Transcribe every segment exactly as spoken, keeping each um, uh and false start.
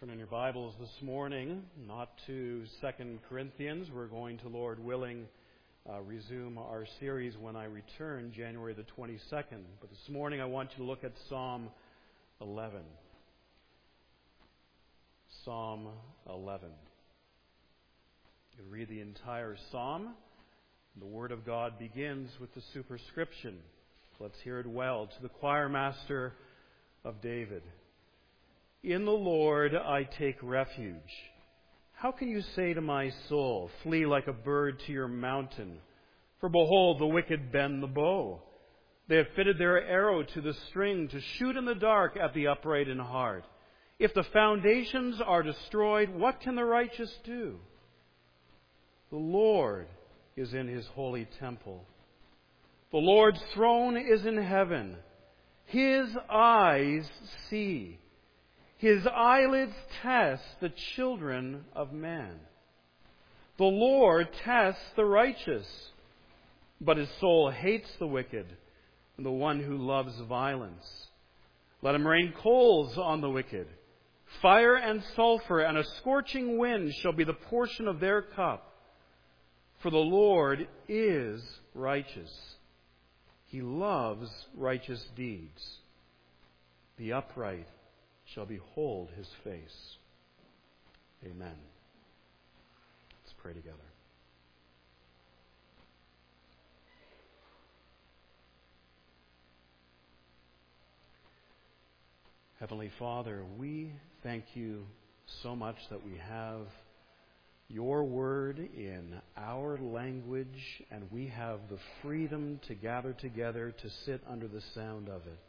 Turn in your Bibles this morning, not to Second Corinthians. We're going to, Lord willing, uh, resume our series when I return, January the twenty-second. But this morning I want you to look at Psalm eleven. Psalm eleven. You read the entire psalm. The Word of God begins with the superscription. Let's hear it well. To the choir master of David. In the Lord I take refuge. How can you say to my soul, flee like a bird to your mountain? For behold, the wicked bend the bow. They have fitted their arrow to the string to shoot in the dark at the upright in heart. If the foundations are destroyed, what can the righteous do? The Lord is in his holy temple. The Lord's throne is in heaven. His eyes see. His eyelids test the children of man. The Lord tests the righteous, but his soul hates the wicked and the one who loves violence. Let him rain coals on the wicked. Fire and sulfur and a scorching wind shall be the portion of their cup. For the Lord is righteous. He loves righteous deeds. The upright shall behold his face. Amen. Let's pray together. Heavenly Father, we thank you so much that we have your word in our language, and we have the freedom to gather together to sit under the sound of it.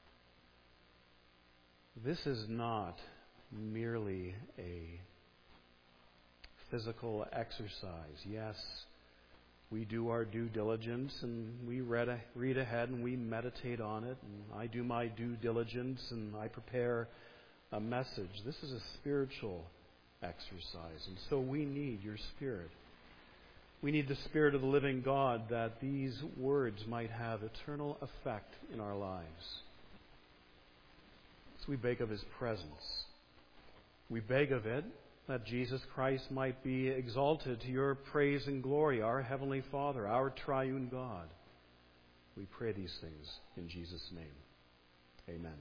This is not merely a physical exercise. Yes, we do our due diligence and we read, read ahead and we meditate on it. And I do my due diligence and I prepare a message. This is a spiritual exercise, and so we need your Spirit. We need the Spirit of the living God that these words might have eternal effect in our lives. So we beg of his presence. We beg of it that Jesus Christ might be exalted to your praise and glory, our Heavenly Father, our triune God. We pray these things in Jesus' name. Amen.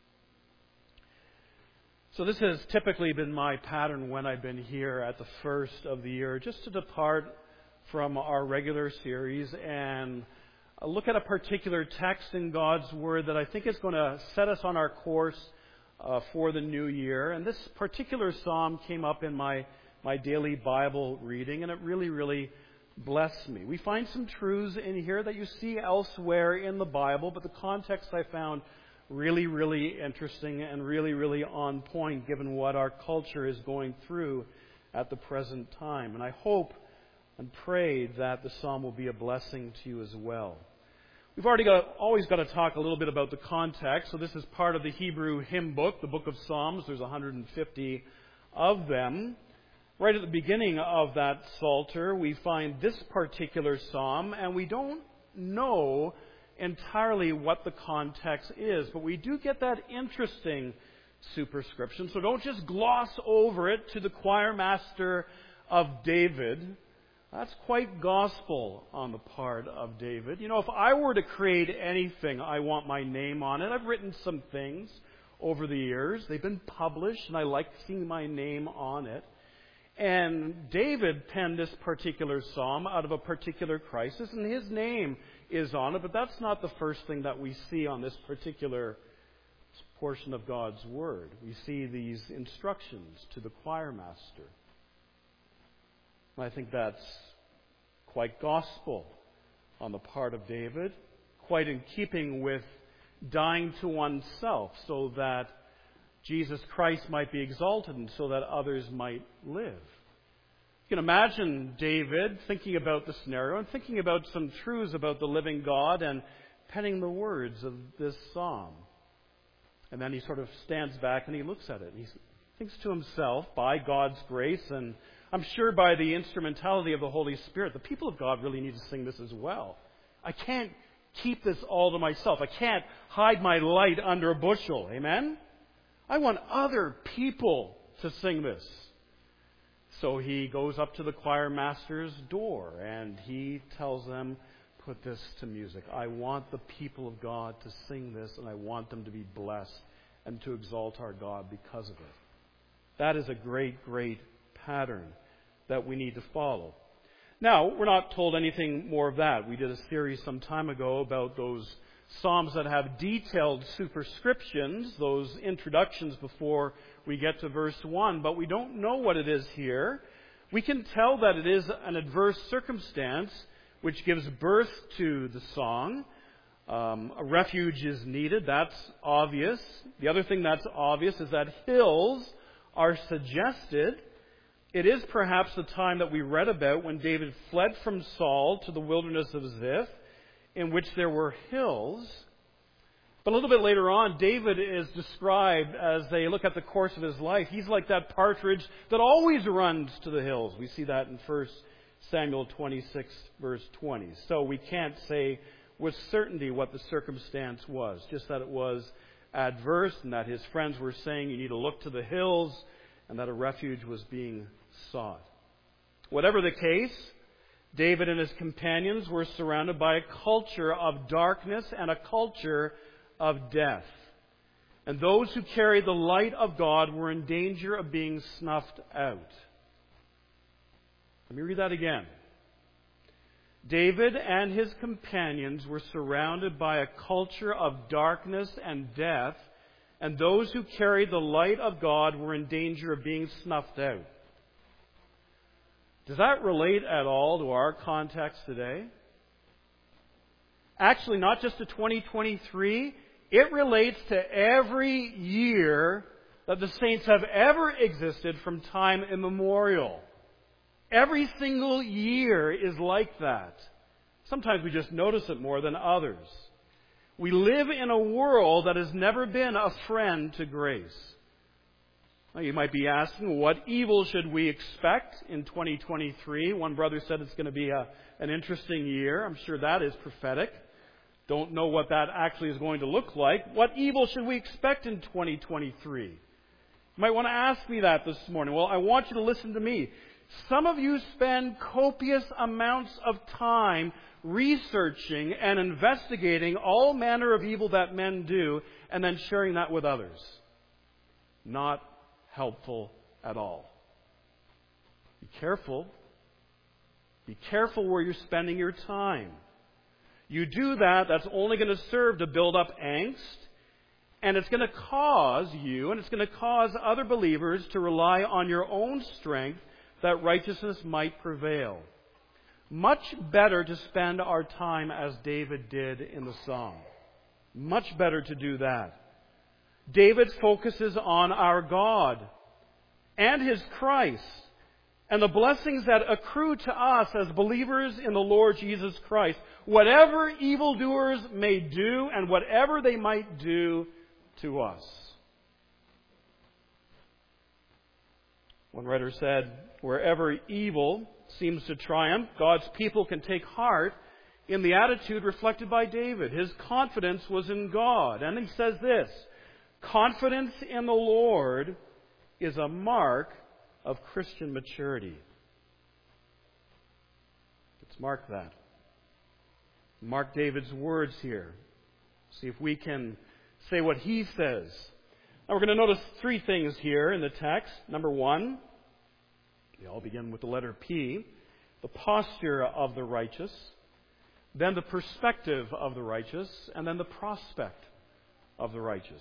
So this has typically been my pattern when I've been here at the first of the year, just to depart from our regular series and look at a particular text in God's Word that I think is going to set us on our course uh, for the new year. And this particular psalm came up in my, my daily Bible reading, and it really, really blessed me. We find some truths in here that you see elsewhere in the Bible, but the context I found really, really interesting and really, really on point given what our culture is going through at the present time. And I hope and pray that the psalm will be a blessing to you as well. We've already got, always got to talk a little bit about the context. So this is part of the Hebrew hymn book, the book of Psalms. There's one hundred fifty of them. Right at the beginning of that Psalter, we find this particular psalm, and we don't know entirely what the context is, but we do get that interesting superscription. So don't just gloss over it, to the choir master of David. That's quite gospel on the part of David. You know, if I were to create anything, I want my name on it. I've written some things over the years. They've been published, and I like seeing my name on it. And David penned this particular psalm out of a particular crisis, and his name is on it. But that's not the first thing that we see on this particular portion of God's Word. We see these instructions to the choir master. I think that's quite gospel on the part of David, quite in keeping with dying to oneself so that Jesus Christ might be exalted and so that others might live. You can imagine David thinking about the scenario and thinking about some truths about the living God and penning the words of this psalm. And then he sort of stands back and he looks at it and he thinks to himself, by God's grace, and I'm sure by the instrumentality of the Holy Spirit, the people of God really need to sing this as well. I can't keep this all to myself. I can't hide my light under a bushel. Amen? I want other people to sing this. So he goes up to the choir master's door and he tells them, put this to music. I want the people of God to sing this, and I want them to be blessed and to exalt our God because of it. That is a great, great pattern that we need to follow. Now, we're not told anything more of that. We did a series some time ago about those psalms that have detailed superscriptions, those introductions before we get to verse one, but we don't know what it is here. We can tell that it is an adverse circumstance which gives birth to the song. Um, a refuge is needed. That's obvious. The other thing that's obvious is that hills are suggested. It is perhaps the time that we read about when David fled from Saul to the wilderness of Ziph, in which there were hills. But a little bit later on, David is described as they look at the course of his life. He's like that partridge that always runs to the hills. We see that in First Samuel twenty-six, verse twenty. So we can't say with certainty what the circumstance was, just that it was adverse and that his friends were saying you need to look to the hills and that a refuge was being sought. Whatever the case, David and his companions were surrounded by a culture of darkness and a culture of death. And those who carried the light of God were in danger of being snuffed out. Let me read that again. David and his companions were surrounded by a culture of darkness and death, and those who carried the light of God were in danger of being snuffed out. Does that relate at all to our context today? Actually, not just to twenty twenty-three. It relates to every year that the saints have ever existed from time immemorial. Every single year is like that. Sometimes we just notice it more than others. We live in a world that has never been a friend to grace. Now, you might be asking, what evil should we expect in twenty twenty-three? One brother said it's going to be a, an interesting year. I'm sure that is prophetic. Don't know what that actually is going to look like. What evil should we expect in twenty twenty-three? You might want to ask me that this morning. Well, I want you to listen to me. Some of you spend copious amounts of time researching and investigating all manner of evil that men do and then sharing that with others. Not helpful at all. Be careful. Be careful where you're spending your time. You do that, that's only going to serve to build up angst, and it's going to cause you and it's going to cause other believers to rely on your own strength that righteousness might prevail. Much better to spend our time as David did in the psalm. Much better to do that. David focuses on our God and His Christ and the blessings that accrue to us as believers in the Lord Jesus Christ. Whatever evildoers may do and whatever they might do to us. One writer said, wherever evil seems to triumph, God's people can take heart in the attitude reflected by David. His confidence was in God. And he says this, confidence in the Lord is a mark of Christian maturity. Let's mark that. Mark David's words here. See if we can say what he says. Now we're going to notice three things here in the text. Number one, they all begin with the letter P, the posture of the righteous, then the perspective of the righteous, and then the prospect of the righteous.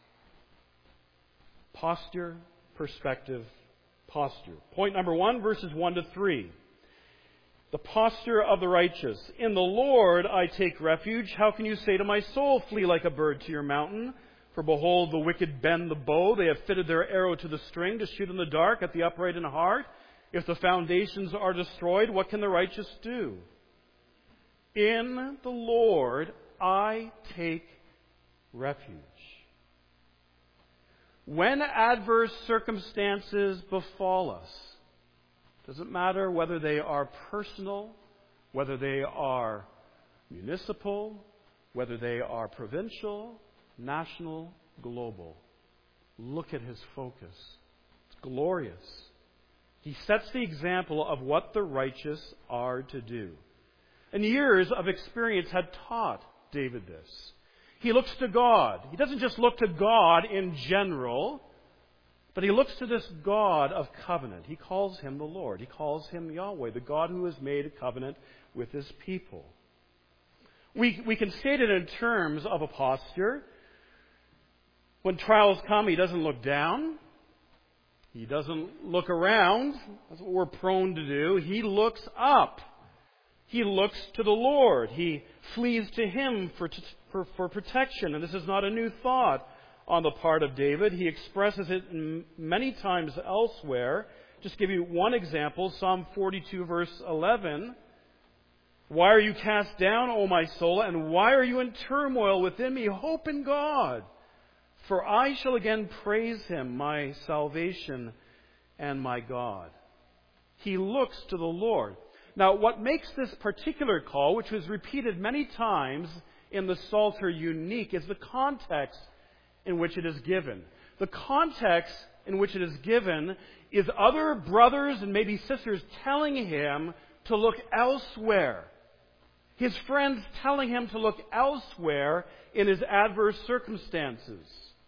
Posture, perspective, posture. Point number one, verses one to three. The posture of the righteous. In the Lord I take refuge. How can you say to my soul, flee like a bird to your mountain? For behold, the wicked bend the bow. They have fitted their arrow to the string to shoot in the dark at the upright in heart. If the foundations are destroyed, what can the righteous do? In the Lord I take refuge. When adverse circumstances befall us, doesn't matter whether they are personal, whether they are municipal, whether they are provincial, national, global. Look at his focus. It's It's glorious. He sets the example of what the righteous are to do. And years of experience had taught David this. He looks to God. He doesn't just look to God in general, but he looks to this God of covenant. He calls him the Lord. He calls him Yahweh, the God who has made a covenant with his people. We, we can state it in terms of a posture. When trials come, he doesn't look down. He doesn't look around. That's what we're prone to do. He looks up. He looks to the Lord. He flees to Him for, for, for protection. And this is not a new thought on the part of David. He expresses it many times elsewhere. Just give you one example. Psalm forty-two, verse eleven. Why are you cast down, O my soul, and why are you in turmoil within me? Hope in God, for I shall again praise Him, my salvation and my God. He looks to the Lord. Now, what makes this particular call, which was repeated many times in the Psalter, unique is the context in which it is given. The context in which it is given is other brothers and maybe sisters telling him to look elsewhere. His friends telling him to look elsewhere in his adverse circumstances.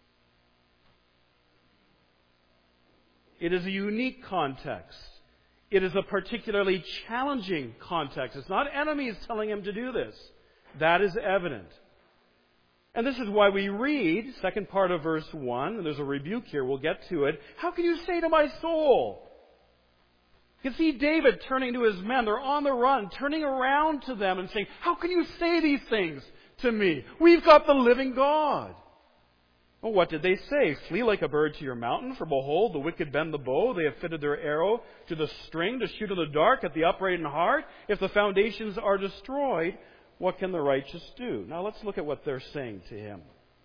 It is a unique context. It is a particularly challenging context. It's not enemies telling him to do this. That is evident. And this is why we read, second part of verse one, and there's a rebuke here, we'll get to it. How can you say to my soul? You can see David turning to his men. They're on the run, turning around to them and saying, how can you say these things to me? We've got the living God. Well, what did they say? Flee like a bird to your mountain, for behold, the wicked bend the bow. They have fitted their arrow to the string to shoot in the dark at the upright in heart. If the foundations are destroyed, what can the righteous do? Now let's look at what they're saying to him.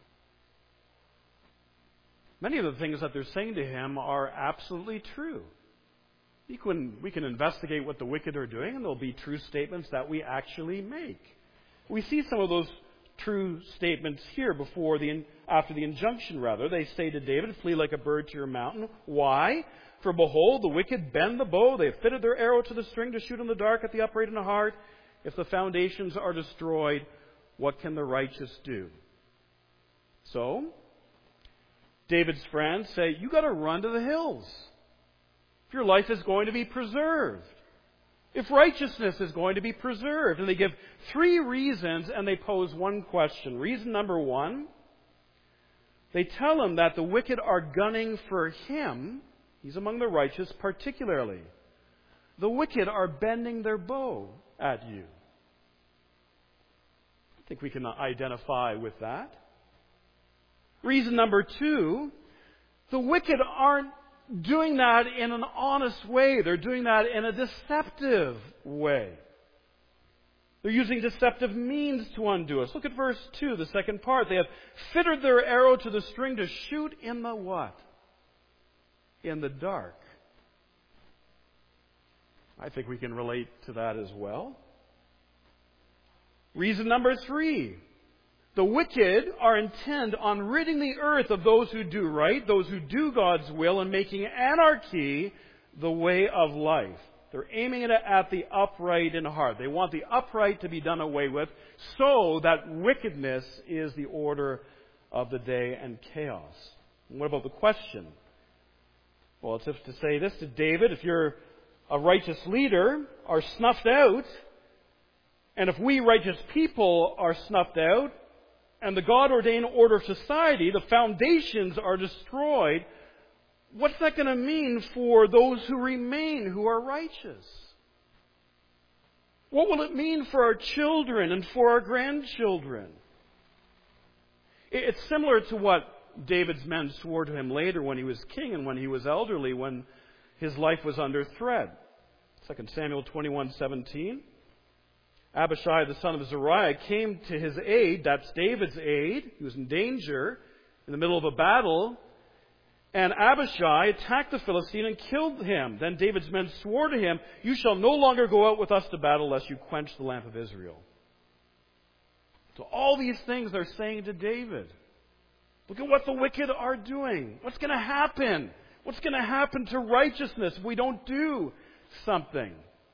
Many of the things that they're saying to him are absolutely true. We can, we can investigate what the wicked are doing, and there'll be true statements that we actually make. We see some of those true statements here before the after the injunction, rather. They say to David, flee like a bird to your mountain. Why? For behold, the wicked bend the bow. They have fitted their arrow to the string to shoot in the dark at the upright in the heart. If the foundations are destroyed, what can the righteous do? So, David's friends say, you got to run to the hills. If your life is going to be preserved. If righteousness is going to be preserved. And they give three reasons and they pose one question. Reason number one, they tell him that the wicked are gunning for him. He's among the righteous particularly. The wicked are bending their bow at you. I think we can identify with that. Reason number two, the wicked aren't doing that in an honest way. They're doing that in a deceptive way. They're using deceptive means to undo us. Look at verse two, the second part. They have fitted their arrow to the string to shoot in the what? In the dark. I think we can relate to that as well. Reason number three. The wicked are intent on ridding the earth of those who do right, those who do God's will, and making anarchy the way of life. They're aiming it at the upright in heart. They want the upright to be done away with so that wickedness is the order of the day and chaos. And what about the question? Well, it's if to say this to David, if you're a righteous leader, are snuffed out, and if we righteous people are snuffed out, and the God-ordained order of society, the foundations are destroyed, what's that going to mean for those who remain, who are righteous? What will it mean for our children and for our grandchildren? It's similar to what David's men swore to him later when he was king and when he was elderly, when his life was under threat. Second Samuel twenty-one seventeen. Abishai, the son of Zeruiah, came to his aid. That's David's aid. He was in danger in the middle of a battle. And Abishai attacked the Philistine and killed him. Then David's men swore to him, you shall no longer go out with us to battle lest you quench the lamp of Israel. So all these things they're saying to David. Look at what the wicked are doing. What's going to happen What's going to happen to righteousness if we don't do something?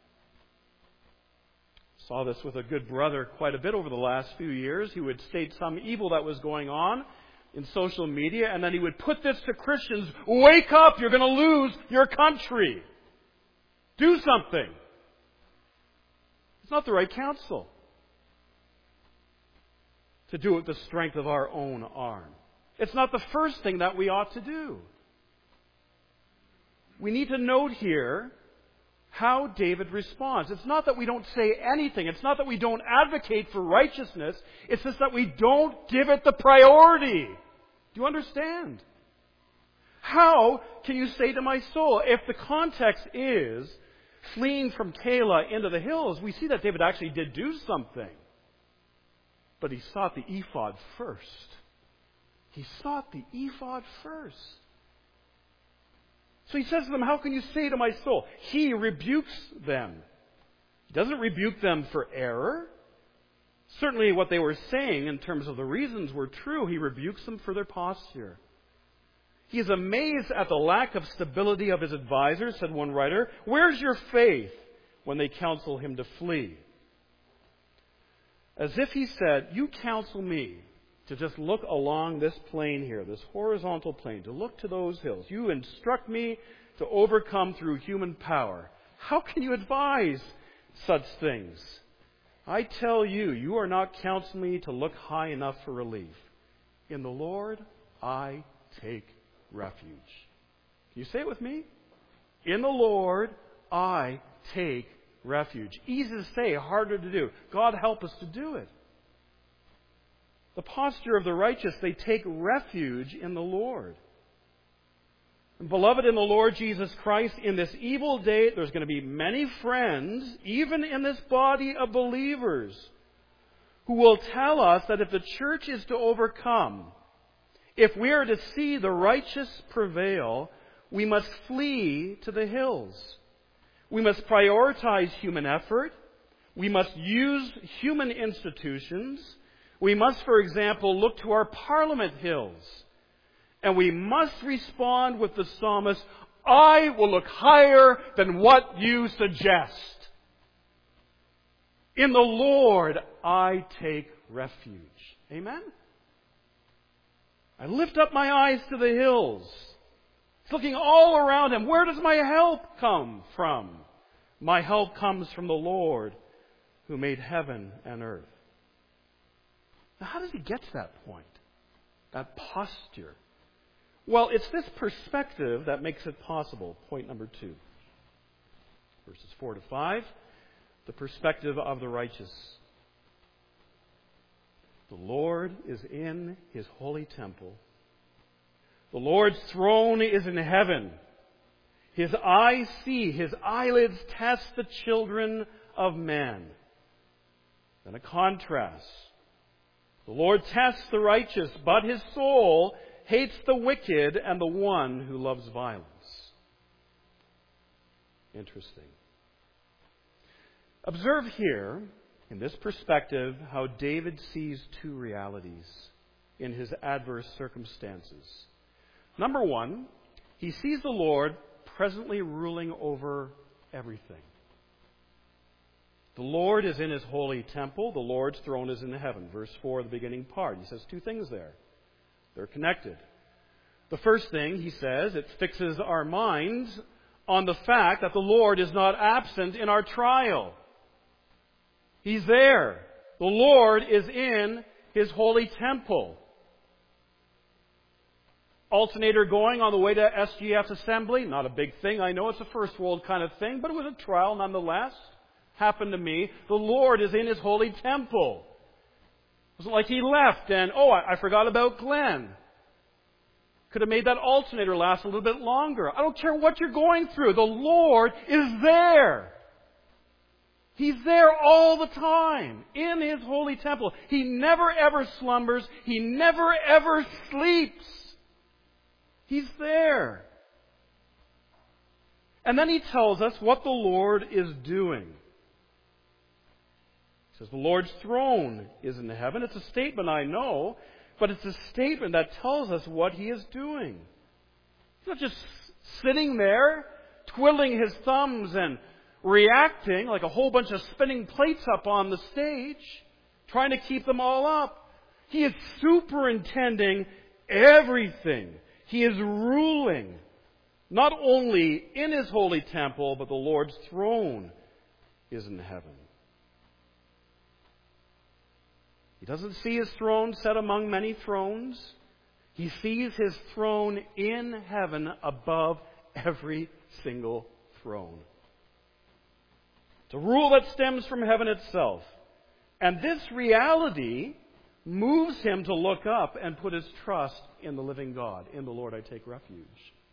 Saw this with a good brother quite a bit over the last few years. He would state some evil that was going on in social media, and then he would put this to Christians: wake up, you're going to lose your country. Do something. It's not the right counsel to do it with the strength of our own arm. It's not the first thing that we ought to do. We need to note here how David responds. It's not that we don't say anything. It's not that we don't advocate for righteousness. It's just that we don't give it the priority. Do you understand? How can you say to my soul, if the context is fleeing from Keilah into the hills, we see that David actually did do something. But he sought the ephod first. He sought the ephod first. So he says to them, how can you say to my soul? He rebukes them. He doesn't rebuke them for error. Certainly what they were saying in terms of the reasons were true. He rebukes them for their posture. He is amazed at the lack of stability of his advisors, said one writer. Where's your faith when they counsel him to flee? As if he said, you counsel me to just look along this plane here, this horizontal plane, to look to those hills. You instruct me to overcome through human power. How can you advise such things? I tell you, you are not counseling me to look high enough for relief. In the Lord, I take refuge. Can you say it with me? In the Lord, I take refuge. Easy to say, harder to do. God help us to do it. The posture of the righteous, they take refuge in the Lord. And beloved in the Lord Jesus Christ, in this evil day, there's going to be many friends, even in this body of believers, who will tell us that if the church is to overcome, if we are to see the righteous prevail, we must flee to the hills. We must prioritize human effort. We must use human institutions. We must, for example, look to our Parliament hills. And we must respond with the psalmist, I will look higher than what you suggest. In the Lord, I take refuge. Amen? I lift up my eyes to the hills. It's looking all around him. Where does my help come from? My help comes from the Lord who made heaven and earth. Now, how does he get to that point? That posture? Well, it's this perspective that makes it possible. Point number two. Verses four to five. The perspective of the righteous. The Lord is in his holy temple. The Lord's throne is in heaven. His eyes see, his eyelids test the children of men. Then a contrast. The Lord tests the righteous, but his soul hates the wicked and the one who loves violence. Interesting. Observe here, in this perspective, how David sees two realities in his adverse circumstances. Number one, he sees the Lord presently ruling over everything. The Lord is in his holy temple. The Lord's throne is in heaven. Verse four, the beginning part. He says two things there. They're connected. The first thing, he says, it fixes our minds on the fact that the Lord is not absent in our trial. He's there. The Lord is in his holy temple. Alternator going on the way to S G F's assembly. Not a big thing. I know it's a first world kind of thing, but it was a trial nonetheless. Happened to me. The Lord is in his holy temple. It wasn't like he left and, oh, I, I forgot about Glenn. Could have made that alternator last a little bit longer. I don't care what you're going through. The Lord is there. He's there all the time in his holy temple. He never ever slumbers. He never ever sleeps. He's there. And then he tells us what the Lord is doing. He says the Lord's throne is in heaven. It's a statement, I know, but it's a statement that tells us what he is doing. He's not just sitting there, twiddling his thumbs and reacting like a whole bunch of spinning plates up on the stage, trying to keep them all up. He is superintending everything. He is ruling, not only in his holy temple, but the Lord's throne is in heaven. He doesn't see his throne set among many thrones. He sees his throne in heaven above every single throne. It's a rule that stems from heaven itself. And this reality moves him to look up and put his trust in the living God. In the Lord I take refuge.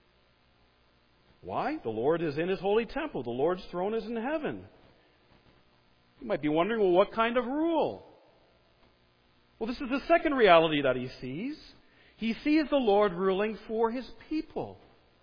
Why? The Lord is in his holy temple. The Lord's throne is in heaven. You might be wondering, well, what kind of rule? Well, this is the second reality that he sees. He sees the Lord ruling for his people.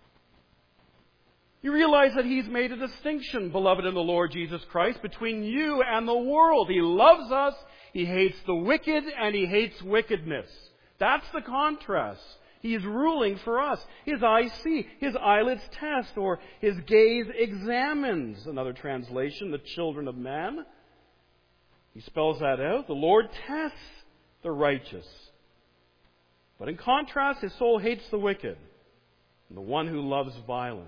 You realize that he's made a distinction, beloved in the Lord Jesus Christ, between you and the world. He loves us, he hates the wicked, and he hates wickedness. That's the contrast. He is ruling for us. His eyes see, his eyelids test, or his gaze examines. Another translation, the children of man. He spells that out. The Lord tests the righteous. But in contrast, his soul hates the wicked and the one who loves violence.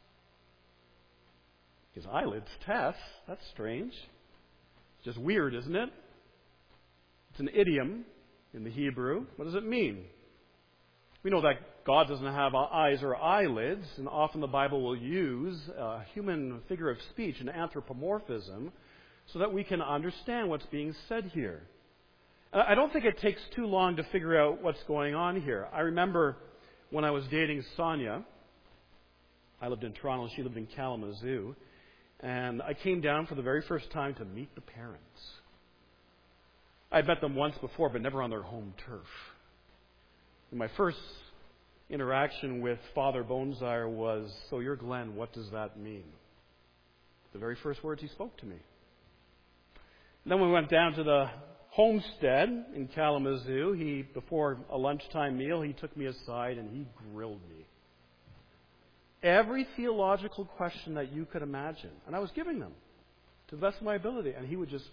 His eyelids test. That's strange. It's just weird, isn't it? It's an idiom in the Hebrew. What does it mean? We know that God doesn't have eyes or eyelids, and often the Bible will use a human figure of speech, an anthropomorphism, so that we can understand what's being said here. I don't think it takes too long to figure out what's going on here. I remember when I was dating Sonia, I lived in Toronto and she lived in Kalamazoo, and I came down for the very first time to meet the parents. I'd met them once before, but never on their home turf. And my first interaction with Father Bonzire was, "So you're Glenn, what does that mean?" The very first words he spoke to me. And then we went down to the homestead in Kalamazoo. He, before a lunchtime meal, he took me aside and he grilled me. Every theological question that you could imagine. And I was giving them to the best of my ability. And he would just,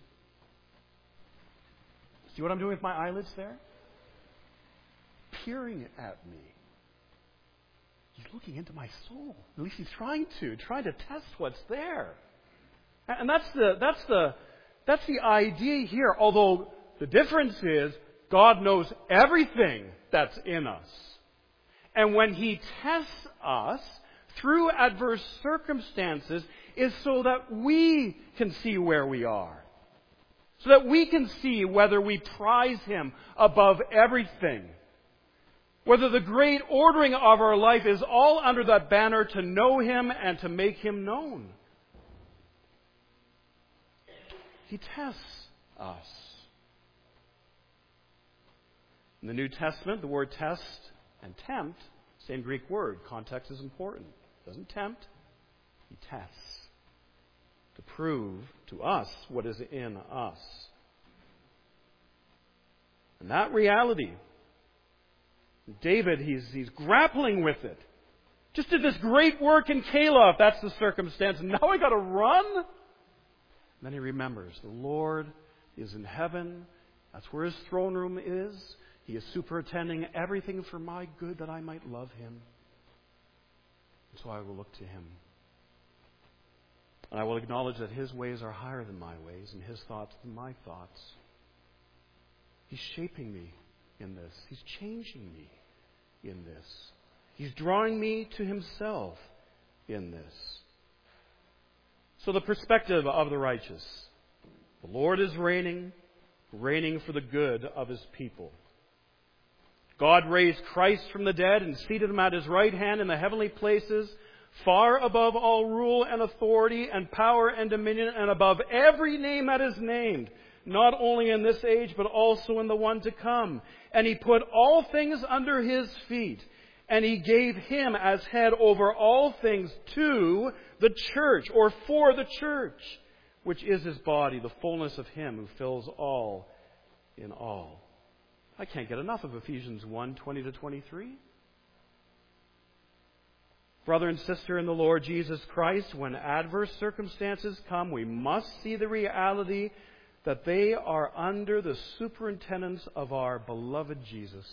see what I'm doing with my eyelids there? Peering at me. He's looking into my soul. At least he's trying to, trying to test what's there. And that's the, that's the, that's the idea here. Although the difference is God knows everything that's in us. And when he tests us through adverse circumstances is so that we can see where we are. So that we can see whether we prize him above everything. Whether the great ordering of our life is all under that banner to know him and to make him known. He tests us. In the New Testament, the word test and tempt, same Greek word. Context is important. Doesn't tempt, he tests to prove to us what is in us. And that reality, David, he's, he's grappling with it. Just did this great work in Keilah, if that's the circumstance. Now I got to run? And then he remembers, the Lord is in heaven. That's where his throne room is. He is superintending everything for my good that I might love him. And so I will look to him. And I will acknowledge that his ways are higher than my ways and his thoughts than my thoughts. He's shaping me in this. He's changing me in this. He's drawing me to himself in this. So the perspective of the righteous. The Lord is reigning, reigning for the good of his people. God raised Christ from the dead and seated him at his right hand in the heavenly places, far above all rule and authority and power and dominion, and above every name that is named, not only in this age, but also in the one to come. And he put all things under his feet, and he gave him as head over all things to the church, or for the church, which is his body, the fullness of him who fills all in all. I can't get enough of Ephesians one, twenty to twenty-three. Brother and sister in the Lord Jesus Christ, when adverse circumstances come, we must see the reality that they are under the superintendence of our beloved Jesus.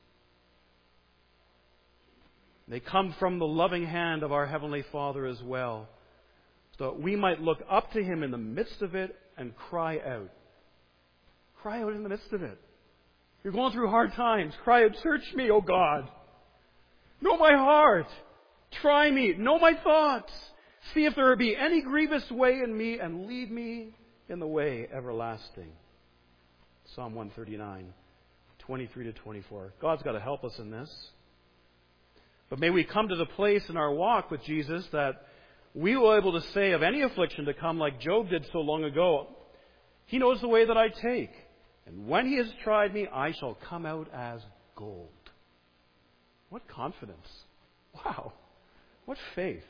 They come from the loving hand of our Heavenly Father as well, so that we might look up to Him in the midst of it and cry out. Cry out in the midst of it. You're going through hard times. Cry out, search me, O God. Know my heart. Try me. Know my thoughts. See if there be any grievous way in me, and lead me in the way everlasting. Psalm one thirty-nine, twenty-three to twenty-four. God's got to help us in this. But may we come to the place in our walk with Jesus that we will be able to say of any affliction to come, like Job did so long ago, He knows the way that I take. And when He has tried me, I shall come out as gold. What confidence. Wow. What faith.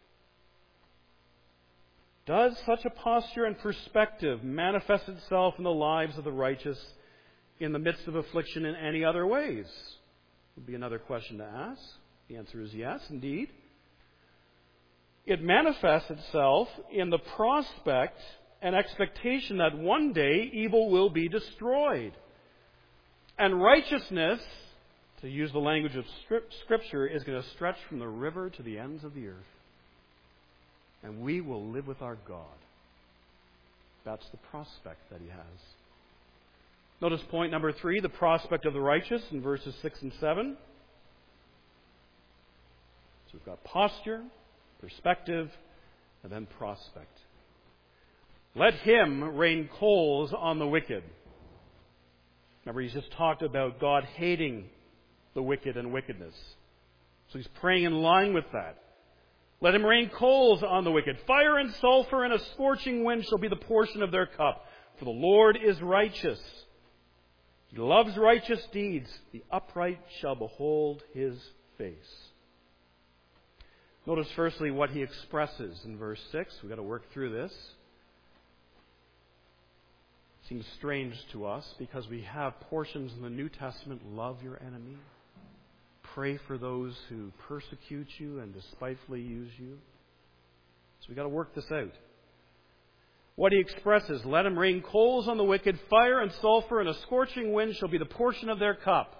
Does such a posture and perspective manifest itself in the lives of the righteous in the midst of affliction in any other ways? Would be another question to ask. The answer is yes, indeed. It manifests itself in the prospect and expectation that one day evil will be destroyed. And righteousness, to use the language of Scripture, is going to stretch from the river to the ends of the earth. And we will live with our God. That's the prospect that He has. Notice point number three, the prospect of the righteous in verses six and seven. So we've got posture, perspective, and then prospect. Let him rain coals on the wicked. Remember, he's just talked about God hating the wicked and wickedness. So he's praying in line with that. Let him rain coals on the wicked. Fire and sulfur and a scorching wind shall be the portion of their cup. For the Lord is righteous. He loves righteous deeds. The upright shall behold His face. Notice firstly what he expresses in verse six. We've got to work through this. Seems strange to us because we have portions in the New Testament, love your enemy, pray for those who persecute you and despitefully use you. So we've got to work this out. What he expresses, let him rain coals on the wicked, fire and sulfur and a scorching wind shall be the portion of their cup.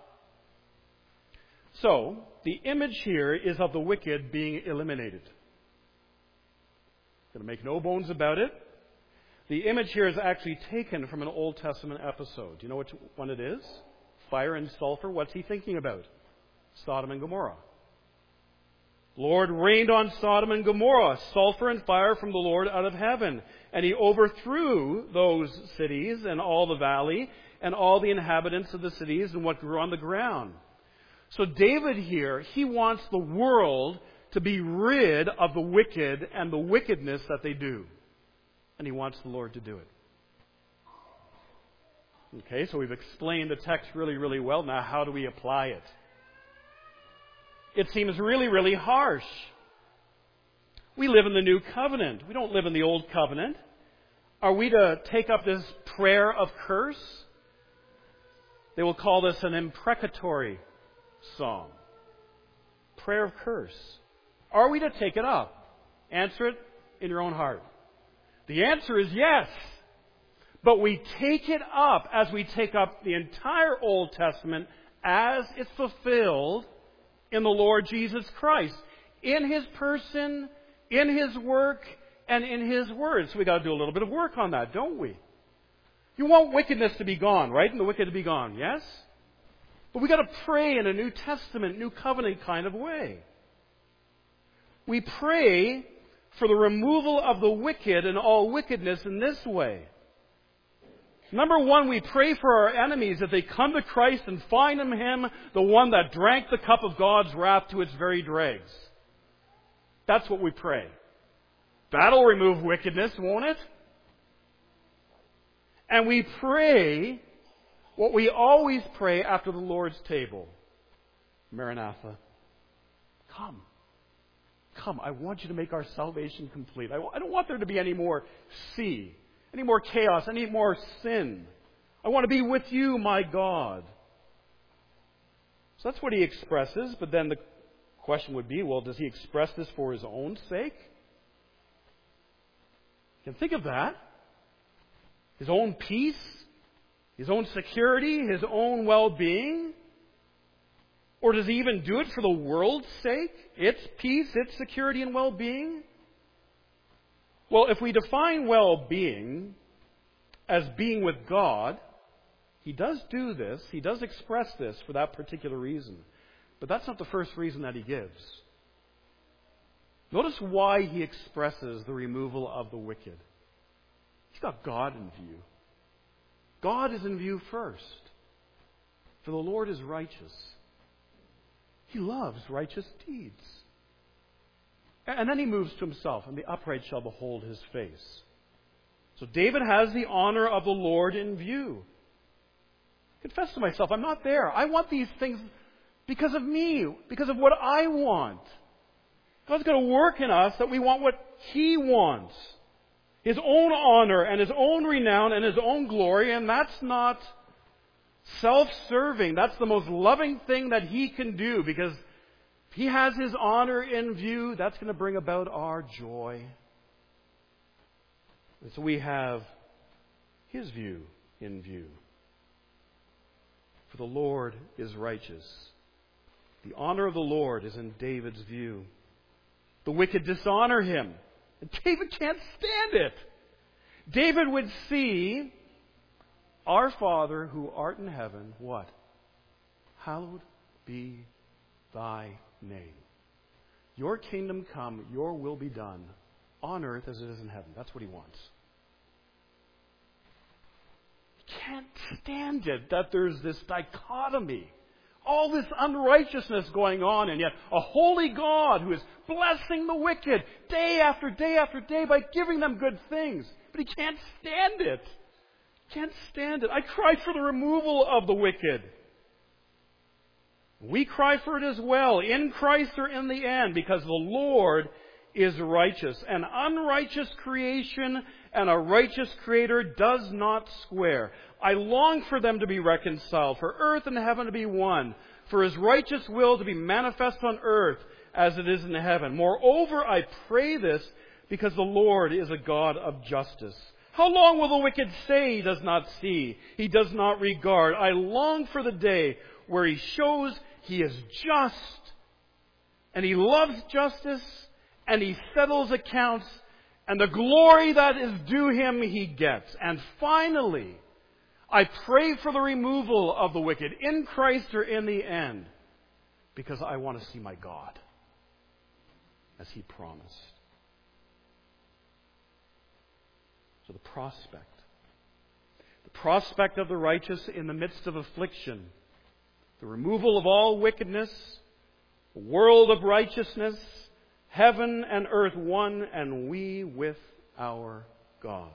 So, the image here is of the wicked being eliminated. Going to make no bones about it. The image here is actually taken from an Old Testament episode. Do you know which one it is? Fire and sulfur. What's he thinking about? Sodom and Gomorrah. Lord rained on Sodom and Gomorrah sulfur and fire from the Lord out of heaven. And He overthrew those cities and all the valley and all the inhabitants of the cities and what grew on the ground. So David here, he wants the world to be rid of the wicked and the wickedness that they do. And he wants the Lord to do it. Okay, so we've explained the text really, really well. Now, how do we apply it? It seems really, really harsh. We live in the New Covenant. We don't live in the Old Covenant. Are we to take up this prayer of curse? They will call this an imprecatory psalm. Prayer of curse. Are we to take it up? Answer it in your own heart. The answer is yes. But we take it up as we take up the entire Old Testament as it's fulfilled in the Lord Jesus Christ. In His person, in His work, and in His words. So we've got to do a little bit of work on that, don't we? You want wickedness to be gone, right? And the wicked to be gone, yes? But we've got to pray in a New Testament, New Covenant kind of way. We pray for the removal of the wicked and all wickedness in this way. Number one, we pray for our enemies that they come to Christ and find in Him the one that drank the cup of God's wrath to its very dregs. That's what we pray. That'll remove wickedness, won't it? And we pray what we always pray after the Lord's table. Maranatha. Come. Come. I want you to make our salvation complete. I don't want there to be any more sea, any more chaos, any more sin. I want to be with you, my God. So that's what he expresses. But then the question would be, well, does he express this for his own sake? You can think of that. His own peace, his own security, his own well-being? Or does he even do it for the world's sake? Its peace, its security and well-being? Well, if we define well-being as being with God, he does do this, he does express this for that particular reason. But that's not the first reason that he gives. Notice why he expresses the removal of the wicked. He's got God in view. God is in view first. For the Lord is righteous. He loves righteous deeds. And then he moves to himself, and the upright shall behold his face. So David has the honor of the Lord in view. Confess to myself, I'm not there. I want these things because of me, because of what I want. God's got to work in us that we want what He wants. His own honor and His own renown and His own glory, and that's not self-serving. That's the most loving thing that He can do, because if He has His honor in view, that's going to bring about our joy. And so we have His view in view. For the Lord is righteous. The honor of the Lord is in David's view. The wicked dishonor Him. And David can't stand it. David would see our Father who art in heaven, what? Hallowed be thy name. Your kingdom come, your will be done, on earth as it is in heaven. That's what he wants. He can't stand it that there's this dichotomy. All this unrighteousness going on, and yet a holy God who is blessing the wicked day after day after day by giving them good things. But he can't stand it. Can't stand it. I cry for the removal of the wicked. We cry for it as well, in Christ or in the end, because the Lord is righteous. An unrighteous creation and a righteous Creator does not square. I long for them to be reconciled, for earth and heaven to be one, for His righteous will to be manifest on earth as it is in heaven. Moreover, I pray this because the Lord is a God of justice. How long will the wicked say he does not see, he does not regard? I long for the day where He shows He is just, and He loves justice, and He settles accounts, and the glory that is due Him He gets. And finally, I pray for the removal of the wicked in Christ or in the end, because I want to see my God as He promised. So the prospect. The prospect of the righteous in the midst of affliction. The removal of all wickedness. A world of righteousness. Heaven and earth one, and we with our God.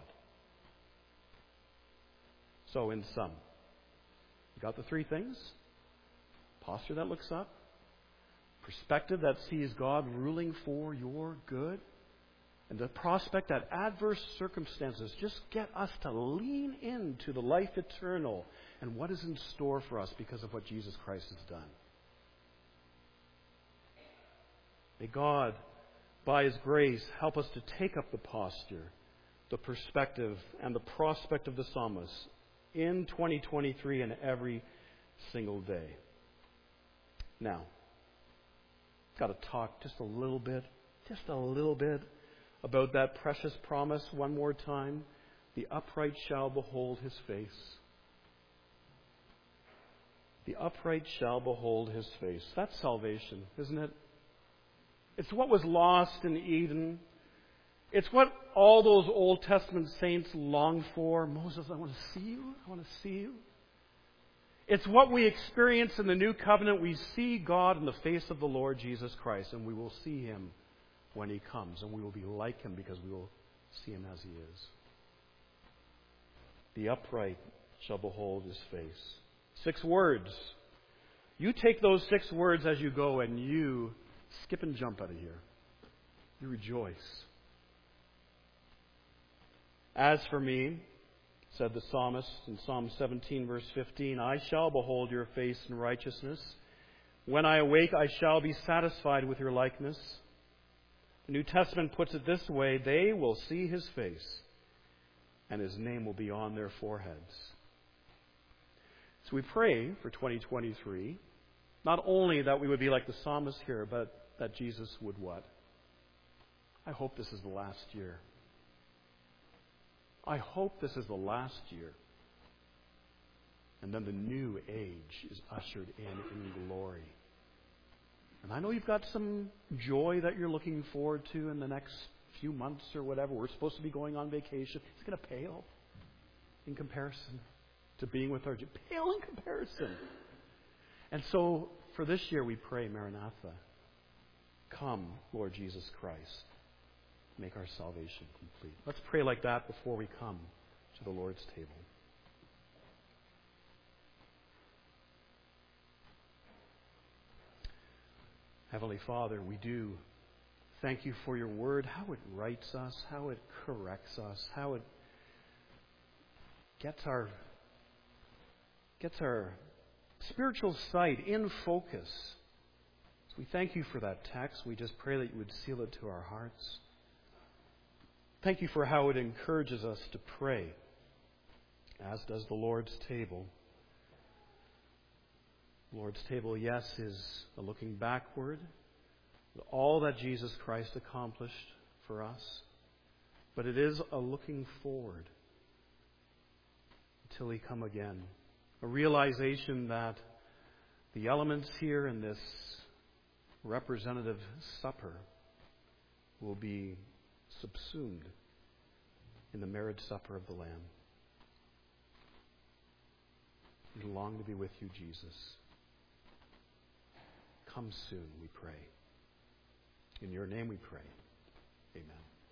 So in sum, you got the three things? Posture that looks up. Perspective that sees God ruling for your good. And the prospect that adverse circumstances just get us to lean into the life eternal and what is in store for us because of what Jesus Christ has done. May God, by His grace, help us to take up the posture, the perspective, and the prospect of the psalmist in twenty twenty-three and every single day. Now, got to talk just a little bit, just a little bit about that precious promise one more time. The upright shall behold His face. The upright shall behold His face. That's salvation, isn't it? It's what was lost in Eden. It's what all those Old Testament saints longed for. Moses, I want to see you. I want to see you. It's what we experience in the new covenant. We see God in the face of the Lord Jesus Christ, and we will see Him when He comes, and we will be like Him because we will see Him as He is. The upright shall behold His face. Six words. You take those six words as you go, and you skip and jump out of here. You rejoice. As for me, said the psalmist in Psalm seventeen, verse fifteen, I shall behold your face in righteousness. When I awake, I shall be satisfied with your likeness. The New Testament puts it this way: they will see his face, and his name will be on their foreheads. So we pray for twenty twenty-three, not only that we would be like the psalmist here, but that Jesus would what? I hope this is the last year. I hope this is the last year. And then the new age is ushered in in glory. And I know you've got some joy that you're looking forward to in the next few months or whatever. We're supposed to be going on vacation. It's going to pale in comparison to being with our... Pale in comparison. And so for this year we pray, Maranatha, come, Lord Jesus Christ, make our salvation complete. Let's pray like that before we come to the Lord's table. Heavenly Father, we do thank you for your word, how it writes us, how it corrects us, how it gets our gets our spiritual sight in focus. So we thank you for that text. We just pray that you would seal it to our hearts. Thank you for how it encourages us to pray, as does the Lord's table. The Lord's table, yes, is a looking backward, all that Jesus Christ accomplished for us, but it is a looking forward until he come again. A realization that the elements here in this representative supper will be subsumed in the marriage supper of the Lamb. We long to be with you, Jesus. Come soon, we pray. In your name we pray. Amen.